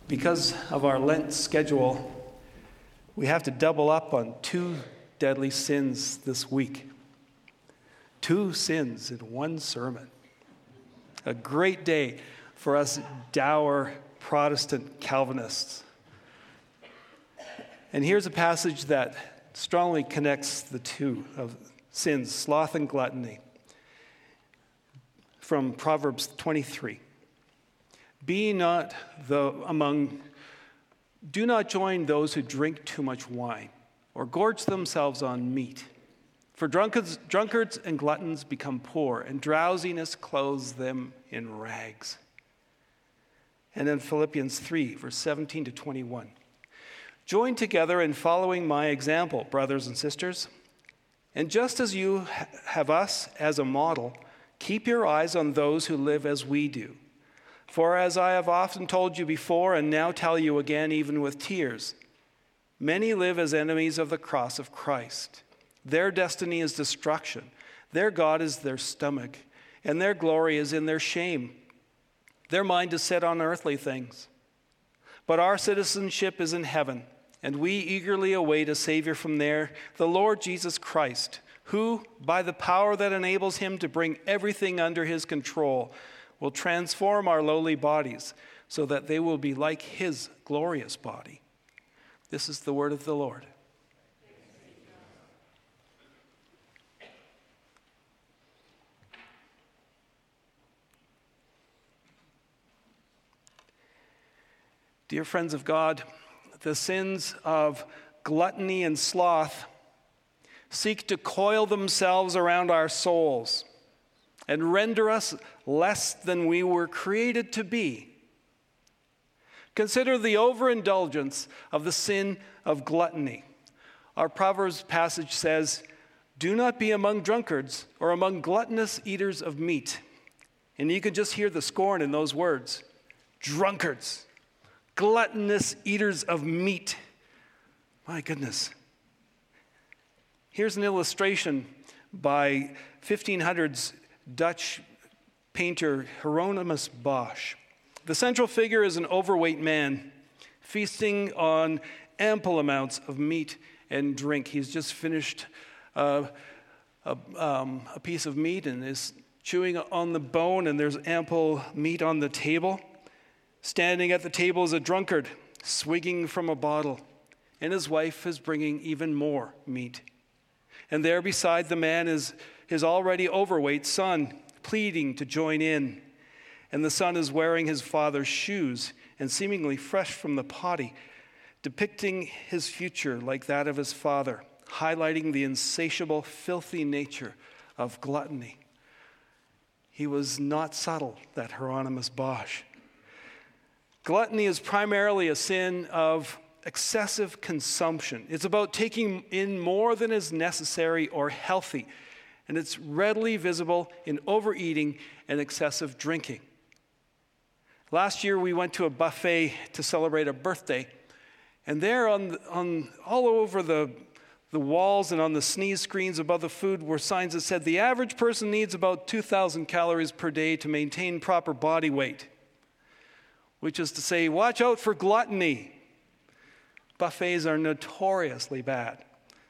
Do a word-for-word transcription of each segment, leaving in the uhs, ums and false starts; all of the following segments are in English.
Because of our Lent schedule, we have to double up on two deadly sins this week. Two sins in one sermon. A great day for us dour Protestant Calvinists. And here's a passage that strongly connects the two of sins, sloth and gluttony, from Proverbs twenty-three. Be not the among, do not join those who drink too much wine or gorge themselves on meat. For drunkards, drunkards and gluttons become poor, and drowsiness clothes them in rags. And then Philippians three, verse seventeen to twenty-one. Join together in following my example, brothers and sisters. And just as you ha- have us as a model, keep your eyes on those who live as we do. For as I have often told you before, and now tell you again, even with tears, many live as enemies of the cross of Christ. Their destiny is destruction. Their God is their stomach, and their glory is in their shame. Their mind is set on earthly things. But our citizenship is in heaven, and we eagerly await a Savior from there, the Lord Jesus Christ, who, by the power that enables him to bring everything under his control, will transform our lowly bodies so that they will be like his glorious body. This is the word of the Lord. Dear friends of God, the sins of gluttony and sloth seek to coil themselves around our souls and render us less than we were created to be. Consider the overindulgence of the sin of gluttony. Our Proverbs passage says, "Do not be among drunkards or among gluttonous eaters of meat." And you can just hear the scorn in those words. Drunkards, gluttonous eaters of meat. My goodness. Here's an illustration by fifteen hundreds Dutch painter Hieronymus Bosch. The central figure is an overweight man feasting on ample amounts of meat and drink. He's just finished uh, a, um, a piece of meat and is chewing on the bone, and there's ample meat on the table. Standing at the table is a drunkard, swigging from a bottle, and his wife is bringing even more meat. And there beside the man is his already overweight son, pleading to join in. And the son is wearing his father's shoes and seemingly fresh from the potty, depicting his future like that of his father, highlighting the insatiable, filthy nature of gluttony. He was not subtle, that Hieronymus Bosch. Gluttony is primarily a sin of excessive consumption. It's about taking in more than is necessary or healthy, and it's readily visible in overeating and excessive drinking. Last year, we went to a buffet to celebrate a birthday, and there on, on all over the, the walls and on the sneeze screens above the food were signs that said the average person needs about two thousand calories per day to maintain proper body weight, which is to say, watch out for gluttony. Buffets are notoriously bad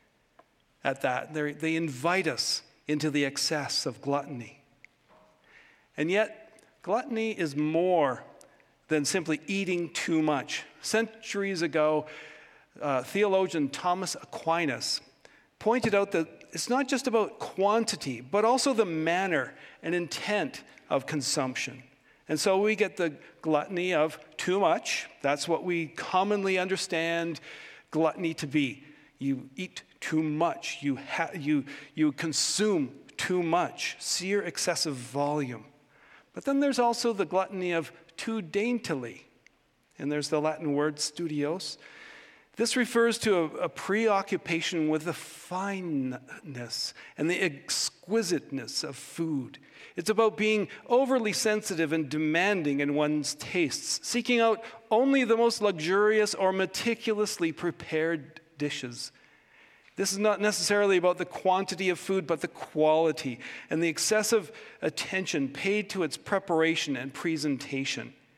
at that. They're, they invite us into the excess of gluttony. And yet, gluttony is more than simply eating too much. Centuries ago, uh, theologian Thomas Aquinas pointed out that it's not just about quantity, but also the manner and intent of consumption. And so we get the gluttony of too much. That's what we commonly understand gluttony to be. You eat too much. You ha- you you consume too much. Sheer excessive volume. But then there's also the gluttony of too daintily. And there's the Latin word studios. This refers to a, a preoccupation with the fineness and the exquisiteness of food. It's about being overly sensitive and demanding in one's tastes, seeking out only the most luxurious or meticulously prepared dishes. This is not necessarily about the quantity of food, but the quality and the excessive attention paid to its preparation and presentation.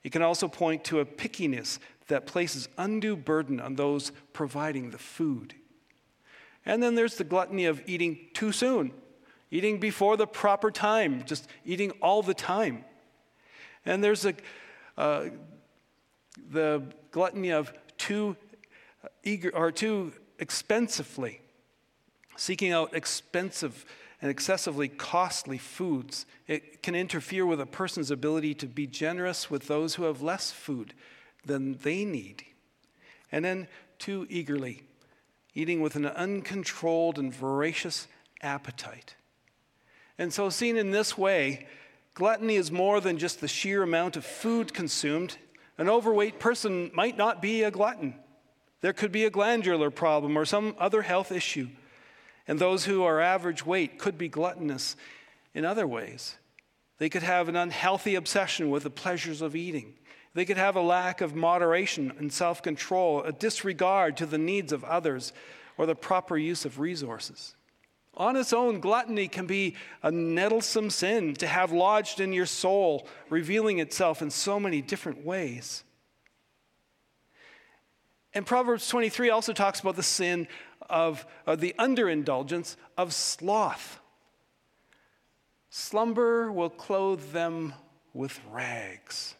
It can also point to a pickiness that places undue burden on those providing the food. And then there's the gluttony of eating too soon, eating before the proper time, just eating all the time. And there's a, uh, the gluttony of too eager or too expensively, seeking out expensive and excessively costly foods. It can interfere with a person's ability to be generous with those who have less food than they need. And then too eagerly, eating with an uncontrolled and voracious appetite. And so seen in this way, gluttony is more than just the sheer amount of food consumed. An overweight person might not be a glutton. There could be a glandular problem or some other health issue. And those who are average weight could be gluttonous in other ways. They could have an unhealthy obsession with the pleasures of eating. They could have a lack of moderation and self-control, a disregard to the needs of others, or the proper use of resources. On its own, gluttony can be a nettlesome sin to have lodged in your soul, revealing itself in so many different ways. And Proverbs twenty-three also talks about the sin of, of the underindulgence of sloth. Slumber will clothe them with rags.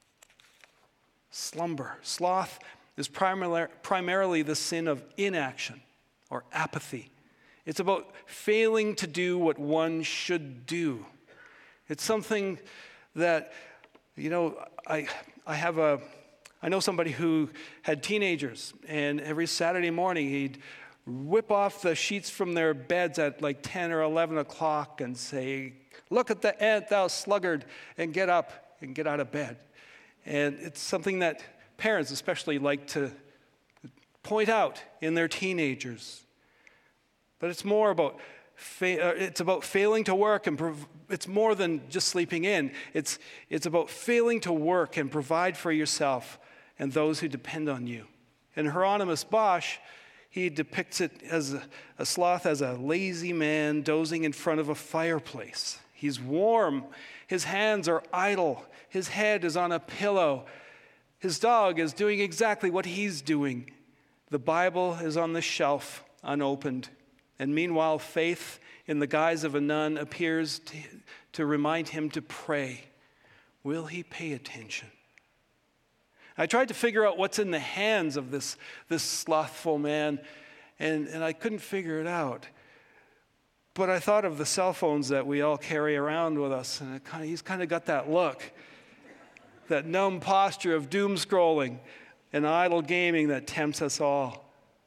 Slumber. Sloth is primar- primarily the sin of inaction or apathy. It's about failing to do what one should do. It's something that, you know, I I have a, I know somebody who had teenagers, and every Saturday morning he'd whip off the sheets from their beds at like ten or eleven o'clock and say, "Look at the ant, thou sluggard," and get up and get out of bed. And it's something that parents especially like to point out in their teenagers. But it's more about fa- uh, it's about failing to work, and prov- it's more than just sleeping in. It's it's about failing to work and provide for yourself and those who depend on you. And Hieronymus Bosch, he depicts it as a, a sloth as a lazy man dozing in front of a fireplace. He's warm. His hands are idle. His head is on a pillow. His dog is doing exactly what he's doing. The Bible is on the shelf, unopened. And meanwhile, faith in the guise of a nun appears to, to remind him to pray. Will he pay attention? I tried to figure out what's in the hands of this, this slothful man, and, and I couldn't figure it out. But I thought of the cell phones that we all carry around with us, and it kind of, he's kind of got that look, that numb posture of doom scrolling and idle gaming that tempts us all.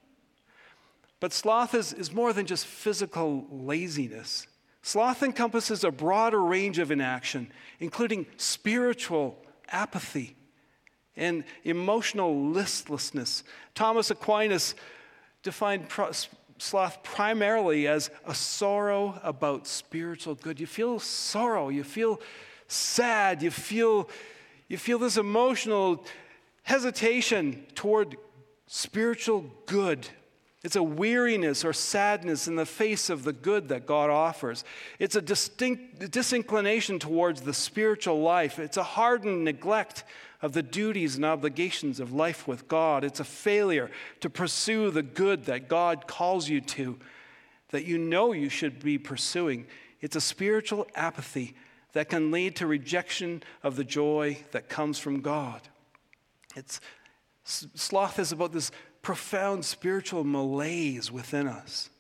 But sloth is, is more than just physical laziness. Sloth encompasses a broader range of inaction, including spiritual apathy and emotional listlessness. Thomas Aquinas defined pro- sloth primarily as a sorrow about spiritual good. You feel sorrow, you feel sad, you feel, you feel this emotional hesitation toward spiritual good. It's a weariness or sadness in the face of the good that God offers. It's a distinct disinclination towards the spiritual life. It's a hardened neglect of the duties and obligations of life with God. It's a failure to pursue the good that God calls you to, that you know you should be pursuing. It's a spiritual apathy that can lead to rejection of the joy that comes from God. It's sloth is about this profound spiritual malaise within us.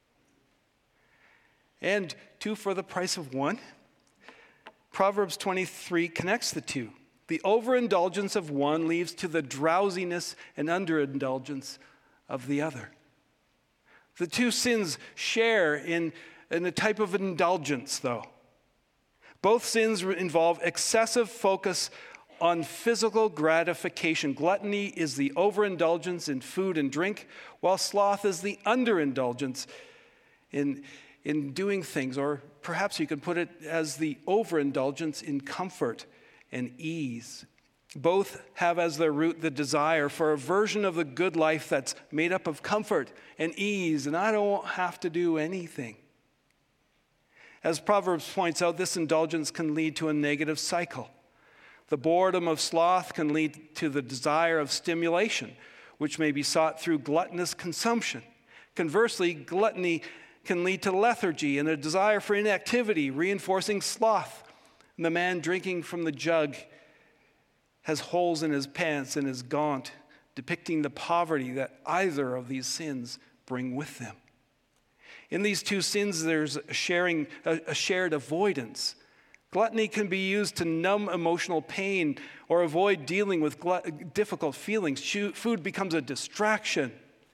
And two for the price of one, Proverbs twenty-three connects the two. The overindulgence of one leads to the drowsiness and underindulgence of the other. The two sins share in, in a type of indulgence, though. Both sins involve excessive focus on physical gratification. Gluttony is the overindulgence in food and drink, while sloth is the underindulgence in, in doing things, or perhaps you could put it as the overindulgence in comfort and ease. Both have as their root the desire for a version of the good life that's made up of comfort and ease, and I don't have to do anything. As Proverbs points out, this indulgence can lead to a negative cycle. The boredom of sloth can lead to the desire of stimulation, which may be sought through gluttonous consumption. Conversely, gluttony can lead to lethargy and a desire for inactivity, reinforcing sloth. And the man drinking from the jug has holes in his pants and is gaunt, depicting the poverty that either of these sins bring with them. In these two sins, there's a, sharing, a, a shared avoidance. Gluttony can be used to numb emotional pain or avoid dealing with glut- difficult feelings. Food becomes a distraction.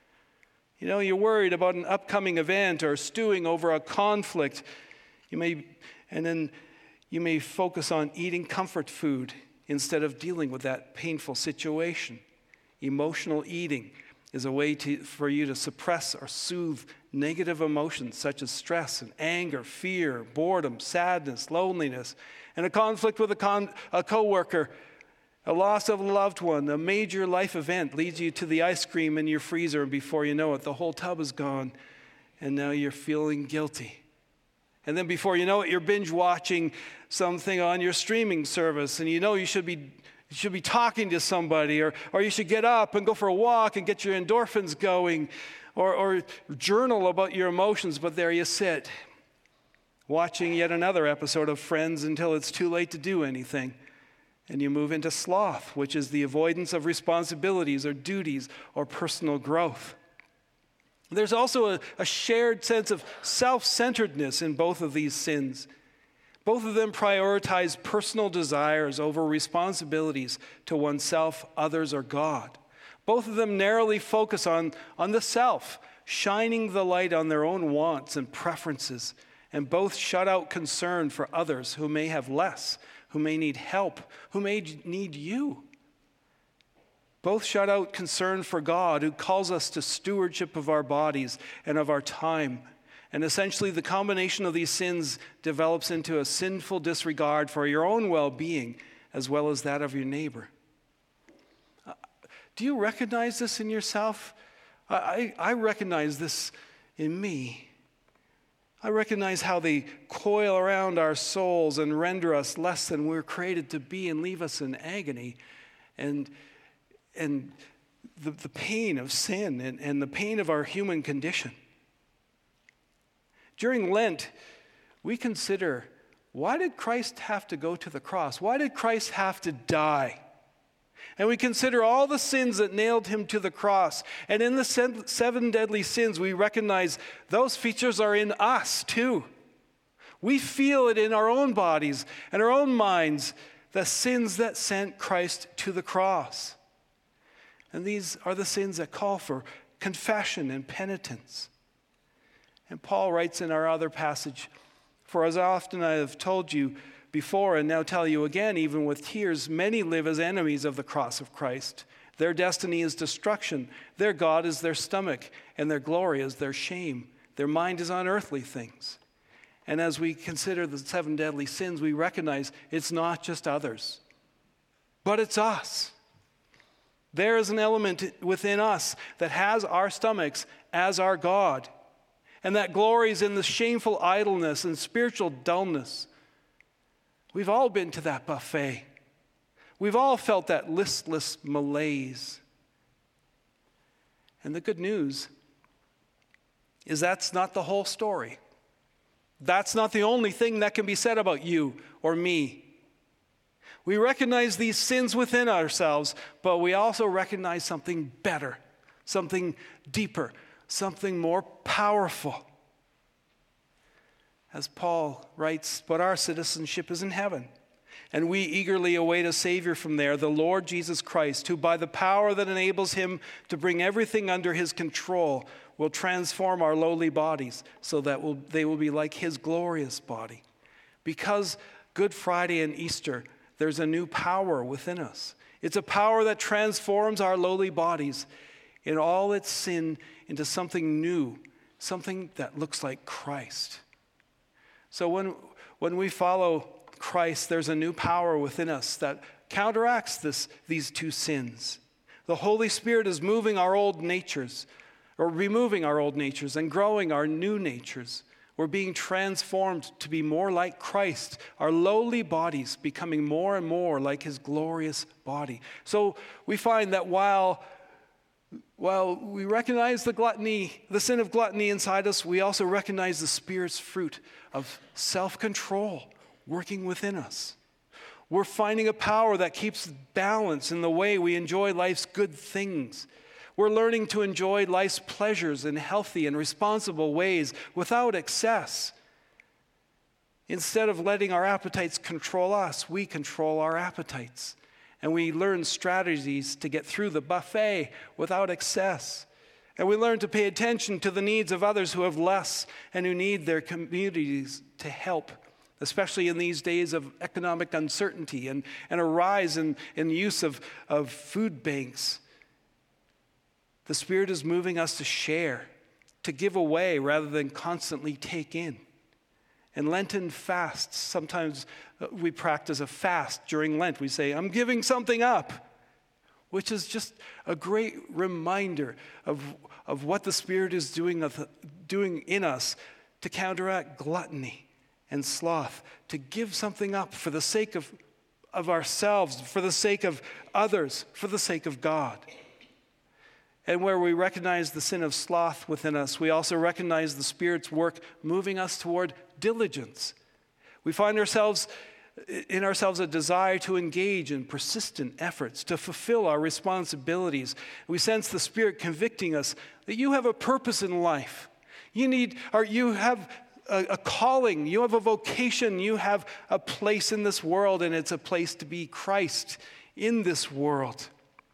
You know, you're worried about an upcoming event or stewing over a conflict. You may, and then you may focus on eating comfort food instead of dealing with that painful situation. Emotional eating is a way to, for you to suppress or soothe negative emotions such as stress and anger, fear, boredom, sadness, loneliness, and a conflict with a, con- a coworker, a loss of a loved one, a major life event leads you to the ice cream in your freezer, and before you know it, the whole tub is gone, and now you're feeling guilty. And then before you know it, you're binge watching something on your streaming service, and you know you should be You should be talking to somebody, or, or you should get up and go for a walk and get your endorphins going, or, or journal about your emotions, but there you sit, watching yet another episode of Friends until it's too late to do anything. And you move into sloth, which is the avoidance of responsibilities or duties or personal growth. There's also a, a shared sense of self-centeredness in both of these sins. Both of them prioritize personal desires over responsibilities to oneself, others, or God. Both of them narrowly focus on, on the self, shining the light on their own wants and preferences, and both shut out concern for others who may have less, who may need help, who may need you. Both shut out concern for God, who calls us to stewardship of our bodies and of our time. And essentially, the combination of these sins develops into a sinful disregard for your own well-being as well as that of your neighbor. Uh, do you recognize this in yourself? I, I recognize this in me. I recognize how they coil around our souls and render us less than we're created to be and leave us in agony. And, and the, the pain of sin and, and the pain of our human condition. During Lent, we consider, why did Christ have to go to the cross? Why did Christ have to die? And we consider all the sins that nailed him to the cross. And in the seven deadly sins, we recognize those features are in us too. We feel it in our own bodies and our own minds, the sins that sent Christ to the cross. And these are the sins that call for confession and penitence. And Paul writes in our other passage, "For as often I have told you before and now tell you again, even with tears, many live as enemies of the cross of Christ. Their destiny is destruction. Their God is their stomach, and their glory is their shame. Their mind is on earthly things." And as we consider the seven deadly sins, we recognize it's not just others, but it's us. There is an element within us that has our stomachs as our God, and that glories in the shameful idleness and spiritual dullness. We've all been to that buffet. We've all felt that listless malaise. And the good news is that's not the whole story. That's not the only thing that can be said about you or me. We recognize these sins within ourselves, but we also recognize something better, something deeper, something more powerful. As Paul writes, "But our citizenship is in heaven, and we eagerly await a Savior from there, the Lord Jesus Christ, who by the power that enables him to bring everything under his control will transform our lowly bodies so that we'll, they will be like his glorious body." Because Good Friday and Easter, there's a new power within us. It's a power that transforms our lowly bodies in all its sin into something new, something that looks like Christ. So when, when we follow Christ, there's a new power within us that counteracts this, these two sins. The Holy Spirit is moving our old natures, or removing our old natures and growing our new natures. We're being transformed to be more like Christ, our lowly bodies becoming more and more like his glorious body. So we find that while, while we recognize the gluttony, the sin of gluttony inside us, we also recognize the Spirit's fruit of self-control working within us. We're finding a power that keeps balance in the way we enjoy life's good things. We're learning to enjoy life's pleasures in healthy and responsible ways without excess. Instead of letting our appetites control us, we control our appetites. And we learn strategies to get through the buffet without excess. And we learn to pay attention to the needs of others who have less and who need their communities to help, especially in these days of economic uncertainty and, and a rise in, in the use of, of food banks. The Spirit is moving us to share, to give away rather than constantly take in. And Lenten fasts, sometimes we practice a fast during Lent. We say, I'm giving something up, which is just a great reminder of, of what the Spirit is doing, of, doing in us to counteract gluttony and sloth, to give something up for the sake of, of ourselves, for the sake of others, for the sake of God. And where we recognize the sin of sloth within us, we also recognize the Spirit's work moving us toward diligence. We find ourselves in ourselves a desire to engage in persistent efforts to fulfill our responsibilities. We sense the Spirit convicting us that you have a purpose in life. You need, or you have a, a calling, you have a vocation, you have a place in this world, and it's a place to be Christ in this world.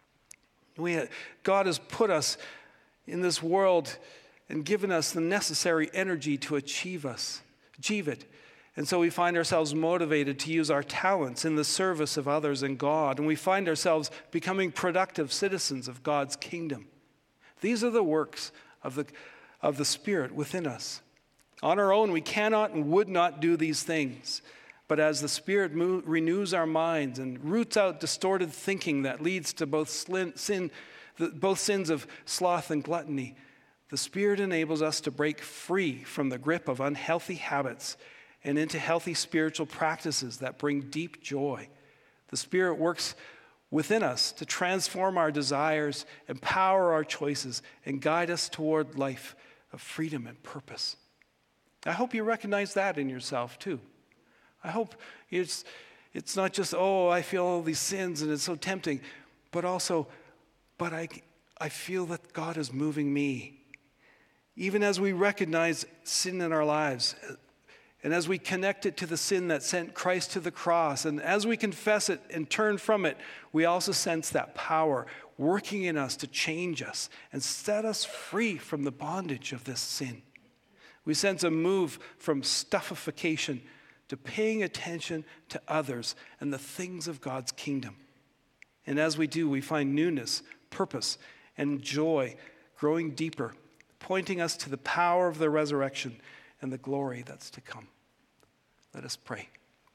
We, God has put us in this world and given us the necessary energy to achieve us, achieve it. And so we find ourselves motivated to use our talents in the service of others and God, and we find ourselves becoming productive citizens of God's kingdom. These are the works of the, of the Spirit within us. On our own, we cannot and would not do these things. But as the Spirit mo- renews our minds and roots out distorted thinking that leads to both sin, the, both sins of sloth and gluttony, the Spirit enables us to break free from the grip of unhealthy habits and into healthy spiritual practices that bring deep joy. The Spirit works within us to transform our desires, empower our choices, and guide us toward life of freedom and purpose. I hope you recognize that in yourself too. I hope it's, it's not just, oh, I feel all these sins and it's so tempting, but also, but I, I feel that God is moving me. Even as we recognize sin in our lives, and as we connect it to the sin that sent Christ to the cross, and as we confess it and turn from it, we also sense that power working in us to change us and set us free from the bondage of this sin. We sense a move from stuffification to paying attention to others and the things of God's kingdom. And as we do, we find newness, purpose, and joy growing deeper, pointing us to the power of the resurrection and the glory that's to come. Let us pray.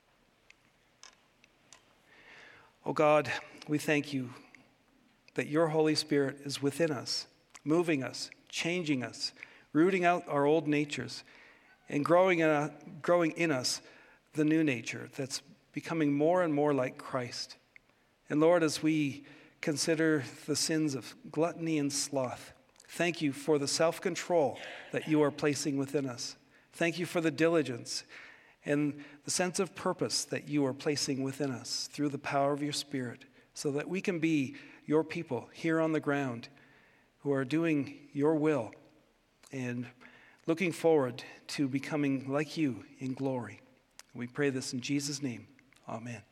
Oh God, we thank you that your Holy Spirit is within us, moving us, changing us, rooting out our old natures, and growing in, a, growing in us the new nature that's becoming more and more like Christ. And Lord, as we consider the sins of gluttony and sloth, thank you for the self-control that you are placing within us. Thank you for the diligence and the sense of purpose that you are placing within us through the power of your Spirit, so that we can be your people here on the ground who are doing your will and looking forward to becoming like you in glory. We pray this in Jesus' name. Amen.